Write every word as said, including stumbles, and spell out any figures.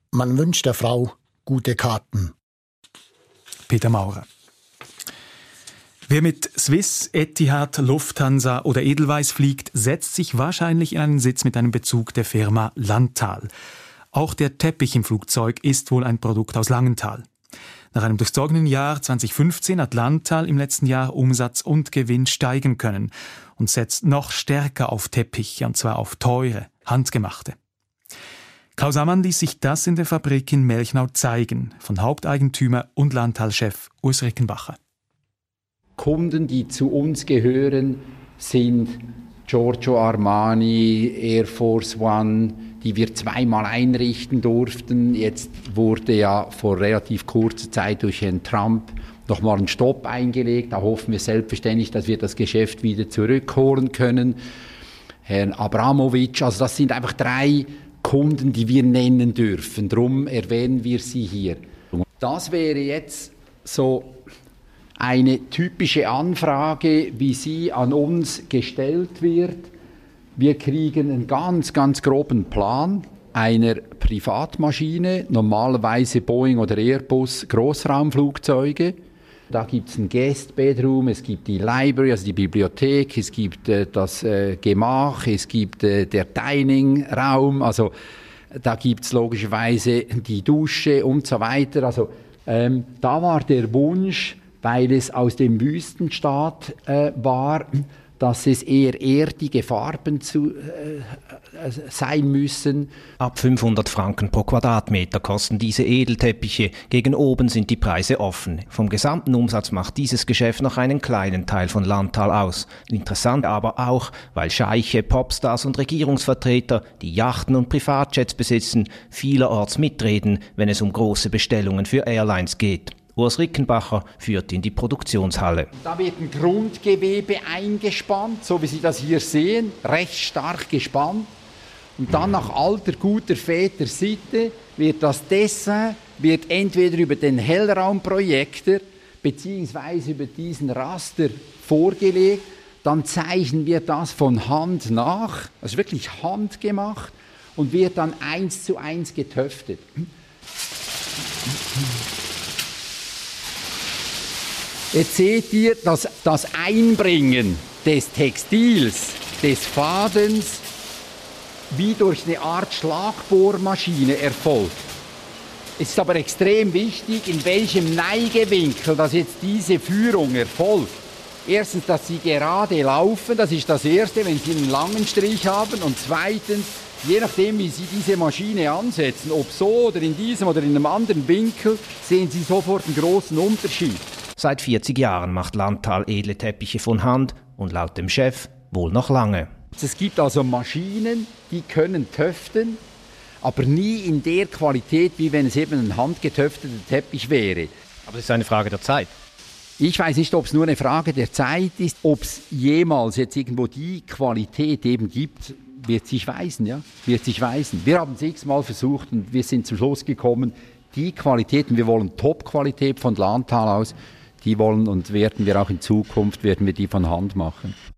Man wünscht der Frau gute Karten. Peter Maurer. Wer mit Swiss, Etihad, Lufthansa oder Edelweiss fliegt, setzt sich wahrscheinlich in einen Sitz mit einem Bezug der Firma Landtal. Auch der Teppich im Flugzeug ist wohl ein Produkt aus Langenthal. Nach einem durchzogenen Jahr zwanzig fünfzehn hat Landtal im letzten Jahr Umsatz und Gewinn steigen können und setzt noch stärker auf Teppiche, und zwar auf teure, handgemachte. Klaus Ammann ließ sich das in der Fabrik in Melchnau zeigen, von Haupteigentümer und Landtal-Chef Urs Rickenbacher. Kunden, die zu uns gehören, sind Giorgio Armani, Air Force One, die wir zweimal einrichten durften. Jetzt wurde ja vor relativ kurzer Zeit durch Herrn Trump nochmal ein Stopp eingelegt. Da hoffen wir selbstverständlich, dass wir das Geschäft wieder zurückholen können. Herrn Abramowitsch, also das sind einfach drei Kunden, die wir nennen dürfen. Darum erwähnen wir sie hier. Das wäre jetzt so eine typische Anfrage, wie sie an uns gestellt wird. Wir kriegen einen ganz, ganz groben Plan einer Privatmaschine, normalerweise Boeing oder Airbus Großraumflugzeuge. Da gibt es ein Guest Bedroom, es gibt die Library, also die Bibliothek, es gibt äh, das äh, Gemach, es gibt äh, der Dining-Raum, also da gibt es logischerweise die Dusche und so weiter. Also ähm, da war der Wunsch, weil es aus dem Wüstenstaat äh, war, dass es eher erdige Farben zu, äh, äh, sein müssen. Ab fünfhundert Franken pro Quadratmeter kosten diese Edelteppiche. Gegen oben sind die Preise offen. Vom gesamten Umsatz macht dieses Geschäft noch einen kleinen Teil von Landtal aus. Interessant aber auch, weil Scheiche, Popstars und Regierungsvertreter, die Yachten und Privatjets besitzen, vielerorts mitreden, wenn es um große Bestellungen für Airlines geht. Urs Rickenbacher führt in die Produktionshalle. Da wird ein Grundgewebe eingespannt, so wie Sie das hier sehen, recht stark gespannt. Und dann nach alter, guter Väter-Sitte wird das Dessin wird entweder über den Hellraumprojektor beziehungsweise über diesen Raster vorgelegt. Dann zeichnen wir das von Hand nach, also wirklich handgemacht, und wird dann eins zu eins getöftet. Jetzt seht ihr, dass das Einbringen des Textils, des Fadens, wie durch eine Art Schlagbohrmaschine erfolgt. Es ist aber extrem wichtig, in welchem Neigewinkel dass jetzt diese Führung erfolgt. Erstens, dass sie gerade laufen, das ist das Erste, wenn Sie einen langen Strich haben. Und zweitens, je nachdem, wie Sie diese Maschine ansetzen, ob so oder in diesem oder in einem anderen Winkel, sehen Sie sofort einen großen Unterschied. Seit vierzig Jahren macht Landtal edle Teppiche von Hand und laut dem Chef wohl noch lange. Es gibt also Maschinen, die können töften, aber nie in der Qualität, wie wenn es eben ein handgetöfteter Teppich wäre. Aber es ist eine Frage der Zeit. Ich weiß nicht, ob es nur eine Frage der Zeit ist, ob es jemals jetzt irgendwo die Qualität eben gibt, wird sich weisen, ja, wird sich weisen. Wir haben es x-mal versucht und wir sind zum Schluss gekommen, die Qualitäten, wir wollen Top-Qualität von Landtal aus, die wollen und werden wir auch in Zukunft, werden wir die von Hand machen.